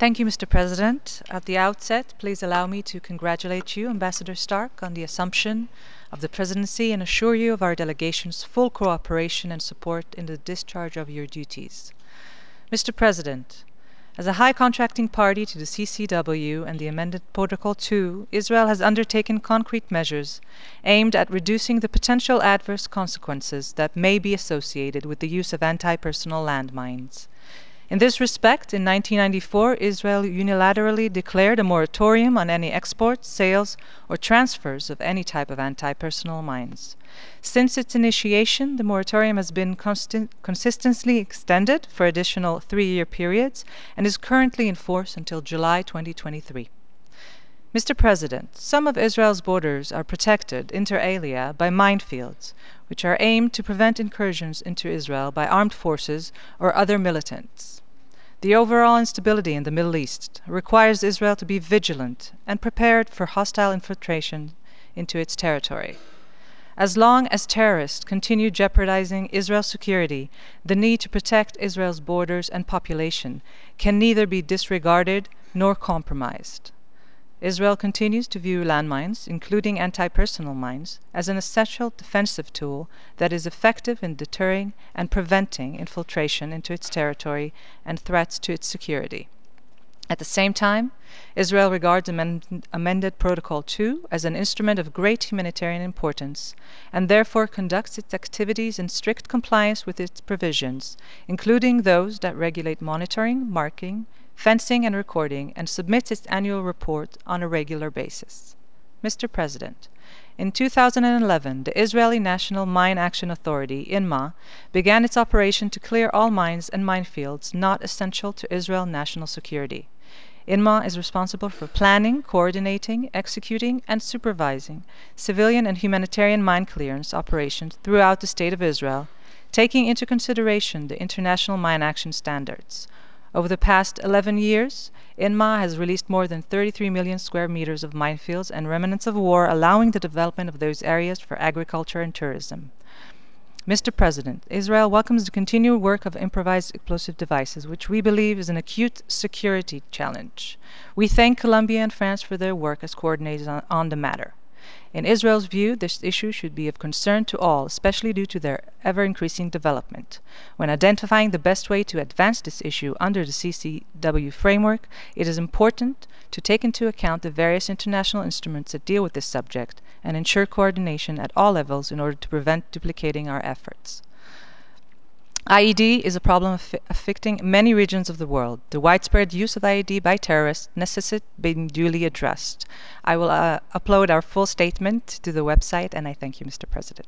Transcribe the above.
Thank you, Mr. President. At the outset, please allow me to congratulate you, Ambassador Stark, on the assumption of the presidency and assure you of our delegation's full cooperation and support in the discharge of your duties. Mr. President, as a high contracting party to the CCW and the amended Protocol 2, Israel has undertaken concrete measures aimed at reducing the potential adverse consequences that may be associated with the use of anti-personnel landmines. In this respect, in 1994, Israel unilaterally declared a moratorium on any exports, sales, or transfers of any type of anti-personnel mines. Since its initiation, the moratorium has been consistently extended for additional 3-year periods and is currently in force until July 2023. Mr. President, some of Israel's borders are protected, inter alia, by minefields, which are aimed to prevent incursions into Israel by armed forces or other militants. The overall instability in the Middle East requires Israel to be vigilant and prepared for hostile infiltration into its territory. As long as terrorists continue jeopardizing Israel's security, the need to protect Israel's borders and population can neither be disregarded nor compromised. Israel continues to view landmines, including anti-personnel mines, as an essential defensive tool that is effective in deterring and preventing infiltration into its territory and threats to its security. At the same time, Israel regards amended Protocol 2 as an instrument of great humanitarian importance and therefore conducts its activities in strict compliance with its provisions, including those that regulate monitoring, marking, fencing and recording, and submits its annual report on a regular basis. Mr. President, in 2011, the Israeli National Mine Action Authority, INMA, began its operation to clear all mines and minefields not essential to Israel's national security. INMA is responsible for planning, coordinating, executing, and supervising civilian and humanitarian mine clearance operations throughout the State of Israel, taking into consideration the International Mine Action Standards. Over the past 11 years, INMA has released more than 33 million square meters of minefields and remnants of war, allowing the development of those areas for agriculture and tourism. Mr. President, Israel welcomes the continued work of improvised explosive devices, which we believe is an acute security challenge. We thank Colombia and France for their work as coordinators on the matter. In Israel's view, this issue should be of concern to all, especially due to their ever-increasing development. When identifying the best way to advance this issue under the CCW framework, it is important to take into account the various international instruments that deal with this subject and ensure coordination at all levels in order to prevent duplicating our efforts. IED is a problem affecting many regions of the world. The widespread use of IED by terrorists necessitates being duly addressed. I will upload our full statement to the website, and I thank you, Mr. President.